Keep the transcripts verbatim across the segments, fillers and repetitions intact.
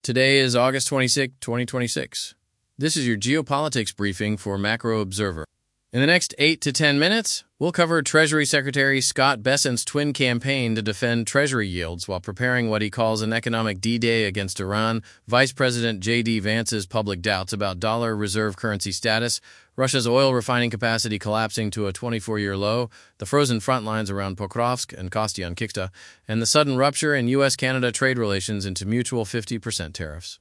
Today is August twenty-sixth, twenty twenty-six. This is your geopolitics briefing for Macro Observer. In the next eight to ten minutes, we'll cover Treasury Secretary Scott Bessent's twin campaign to defend Treasury yields while preparing what he calls an economic D-Day against Iran, Vice President J D Vance's public doubts about dollar reserve currency status, Russia's oil refining capacity collapsing to a twenty-four-year low, the frozen front lines around Pokrovsk and Kostyantynivka, and the sudden rupture in U S Canada trade relations into mutual fifty percent tariffs.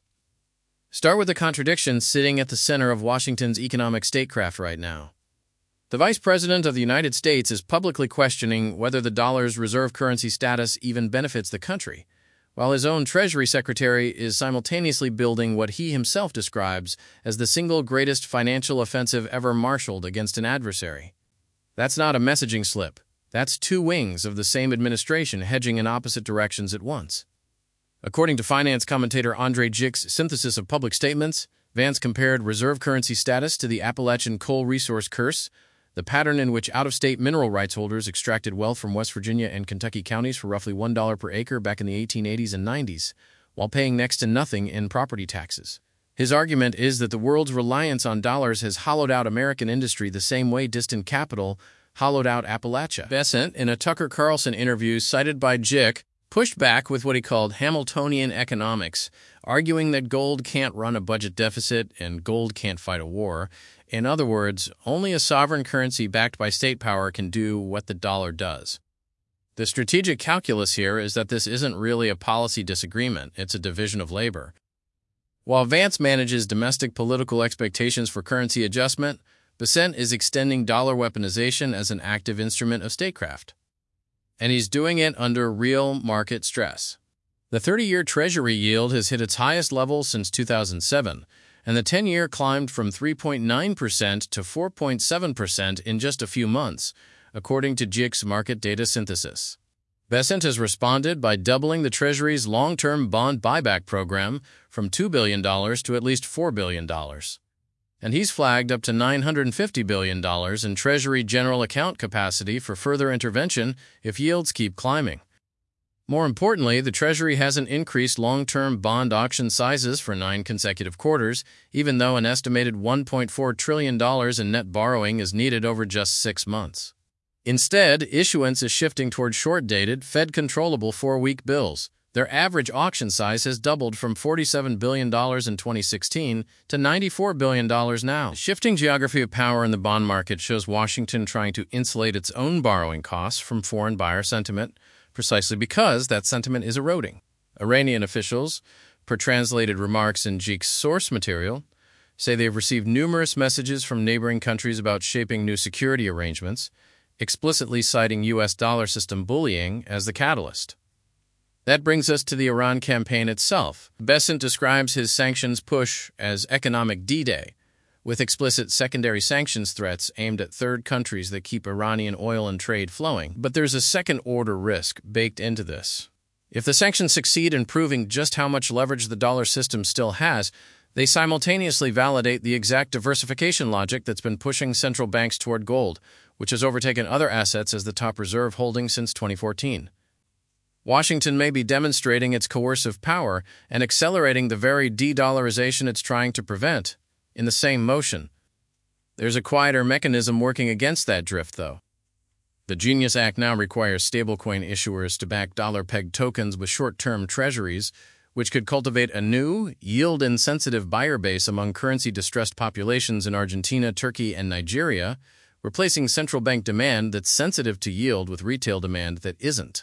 Start with the contradiction sitting at the center of Washington's economic statecraft right now. The Vice President of the United States is publicly questioning whether the dollar's reserve currency status even benefits the country, while his own Treasury Secretary is simultaneously building what he himself describes as the single greatest financial offensive ever marshaled against an adversary. That's not a messaging slip. That's two wings of the same administration hedging in opposite directions at once. According to finance commentator Andrei Jik's synthesis of public statements, Vance compared reserve currency status to the Appalachian coal resource curse, the pattern in which out-of-state mineral rights holders extracted wealth from West Virginia and Kentucky counties for roughly one dollar per acre back in the eighteen eighties and nineties, while paying next to nothing in property taxes. His argument is that the world's reliance on dollars has hollowed out American industry the same way distant capital hollowed out Appalachia. Bessent, in a Tucker Carlson interview cited by Jik, pushed back with what he called Hamiltonian economics, arguing that gold can't run a budget deficit and gold can't fight a war. In other words, only a sovereign currency backed by state power can do what the dollar does. The strategic calculus here is that this isn't really a policy disagreement, it's a division of labor. While Vance manages domestic political expectations for currency adjustment, Bessent is extending dollar weaponization as an active instrument of statecraft. And he's doing it under real market stress. The thirty-year Treasury yield has hit its highest level since two thousand seven, and the ten-year climbed from three point nine percent to four point seven percent in just a few months, according to Jik's market data synthesis. Bessent has responded by doubling the Treasury's long-term bond buyback program from two billion dollars to at least four billion dollars. And he's flagged up to nine hundred fifty billion dollars in Treasury general account capacity for further intervention if yields keep climbing. More importantly, the Treasury hasn't increased long-term bond auction sizes for nine consecutive quarters, even though an estimated one point four trillion dollars in net borrowing is needed over just six months. Instead, issuance is shifting toward short-dated, Fed-controllable four-week bills. Their average auction size has doubled from forty-seven billion dollars in twenty sixteen to ninety-four billion dollars now. The shifting geography of power in the bond market shows Washington trying to insulate its own borrowing costs from foreign buyer sentiment, precisely because that sentiment is eroding. Iranian officials, per translated remarks in Jik's source material, say they have received numerous messages from neighboring countries about shaping new security arrangements, explicitly citing U S dollar system bullying as the catalyst. That brings us to the Iran campaign itself. Bessent describes his sanctions push as economic D-Day, with explicit secondary sanctions threats aimed at third countries that keep Iranian oil and trade flowing. But there's a second-order risk baked into this. If the sanctions succeed in proving just how much leverage the dollar system still has, they simultaneously validate the exact diversification logic that's been pushing central banks toward gold, which has overtaken other assets as the top reserve holding since twenty fourteen. Washington may be demonstrating its coercive power and accelerating the very de-dollarization it's trying to prevent. In the same motion, there's a quieter mechanism working against that drift, though. The Genius Act now requires stablecoin issuers to back dollar-pegged tokens with short-term treasuries, which could cultivate a new, yield-insensitive buyer base among currency-distressed populations in Argentina, Turkey, and Nigeria, replacing central bank demand that's sensitive to yield with retail demand that isn't.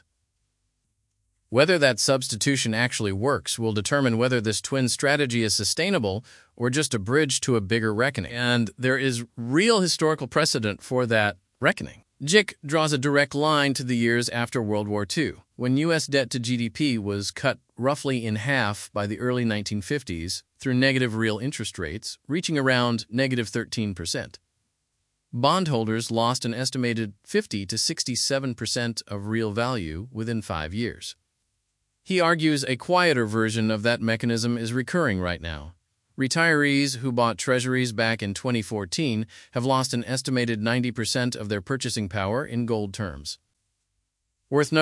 Whether that substitution actually works will determine whether this twin strategy is sustainable or just a bridge to a bigger reckoning. And there is real historical precedent for that reckoning. Jik draws a direct line to the years after World War Two, when U S debt to G D P was cut roughly in half by the early nineteen fifties through negative real interest rates, reaching around negative thirteen percent. Bondholders lost an estimated fifty to sixty-seven percent of real value within five years. He argues a quieter version of that mechanism is recurring right now. Retirees who bought treasuries back in twenty fourteen have lost an estimated ninety percent of their purchasing power in gold terms. Worth noting,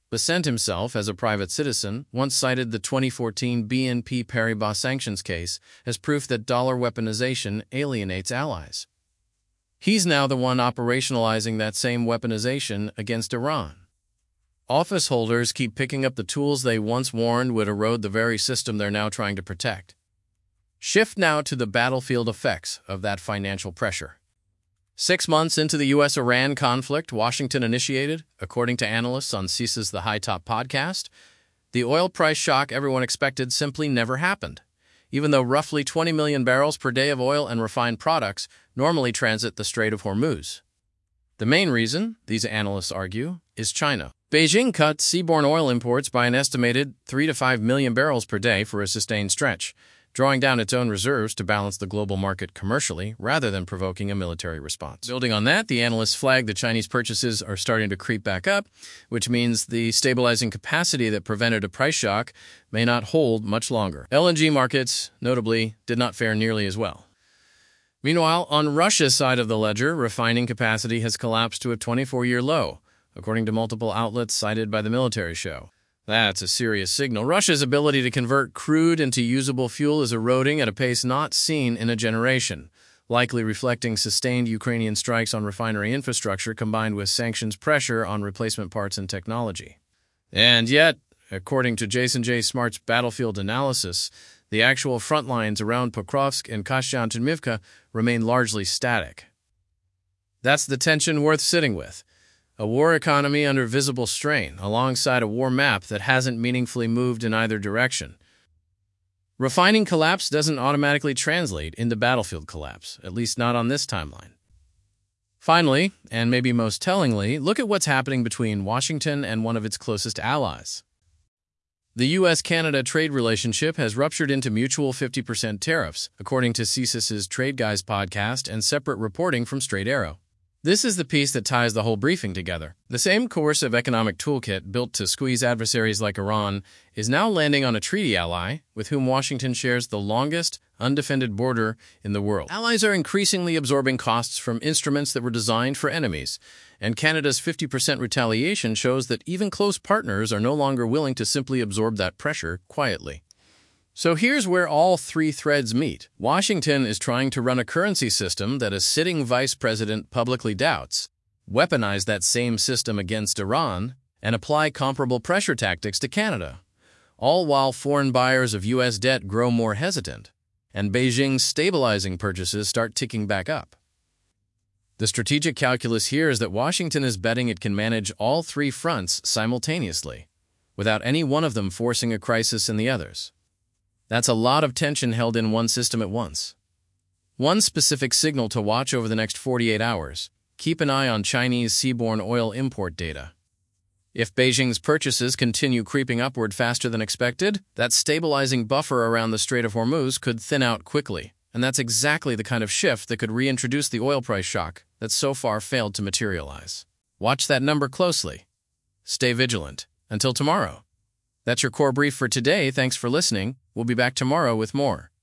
Besant himself, as a private citizen, once cited the twenty fourteen B N P Paribas sanctions case as proof that dollar weaponization alienates allies. He's now the one operationalizing that same weaponization against Iran. Office holders keep picking up the tools they once warned would erode the very system they're now trying to protect. Shift now to the battlefield effects of that financial pressure. Six months into the U S Iran conflict, Washington initiated, according to analysts on C I S A's The High Top podcast, the oil price shock everyone expected simply never happened, even though roughly twenty million barrels per day of oil and refined products normally transit the Strait of Hormuz. The main reason, these analysts argue, is China. Beijing cut seaborne oil imports by an estimated three to five million barrels per day for a sustained stretch, drawing down its own reserves to balance the global market commercially rather than provoking a military response. Building on that, the analysts flag the Chinese purchases are starting to creep back up, which means the stabilizing capacity that prevented a price shock may not hold much longer. L N G markets, notably, did not fare nearly as well. Meanwhile, on Russia's side of the ledger, refining capacity has collapsed to a twenty-four-year low, according to multiple outlets cited by the military show. That's a serious signal. Russia's ability to convert crude into usable fuel is eroding at a pace not seen in a generation, likely reflecting sustained Ukrainian strikes on refinery infrastructure combined with sanctions pressure on replacement parts and technology. And yet, according to Jason J. Smart's battlefield analysis, the actual front lines around Pokrovsk and Kostyantynivka remain largely static. That's the tension worth sitting with. A war economy under visible strain, alongside a war map that hasn't meaningfully moved in either direction. Refining collapse doesn't automatically translate into battlefield collapse, at least not on this timeline. Finally, and maybe most tellingly, look at what's happening between Washington and one of its closest allies. The U S Canada trade relationship has ruptured into mutual fifty percent tariffs, according to C I S A's Trade Guys podcast and separate reporting from Straight Arrow. This is the piece that ties the whole briefing together. The same coercive economic toolkit built to squeeze adversaries like Iran is now landing on a treaty ally with whom Washington shares the longest, undefended border in the world. Allies are increasingly absorbing costs from instruments that were designed for enemies, and Canada's fifty percent retaliation shows that even close partners are no longer willing to simply absorb that pressure quietly. So here's where all three threads meet. Washington is trying to run a currency system that a sitting vice president publicly doubts, weaponize that same system against Iran, and apply comparable pressure tactics to Canada, all while foreign buyers of U S debt grow more hesitant, and Beijing's stabilizing purchases start ticking back up. The strategic calculus here is that Washington is betting it can manage all three fronts simultaneously, without any one of them forcing a crisis in the others. That's a lot of tension held in one system at once. One specific signal to watch over the next forty-eight hours: keep an eye on Chinese seaborne oil import data. If Beijing's purchases continue creeping upward faster than expected, that stabilizing buffer around the Strait of Hormuz could thin out quickly, and that's exactly the kind of shift that could reintroduce the oil price shock that so far failed to materialize. Watch that number closely. Stay vigilant. Until tomorrow. That's your core brief for today. Thanks for listening. We'll be back tomorrow with more.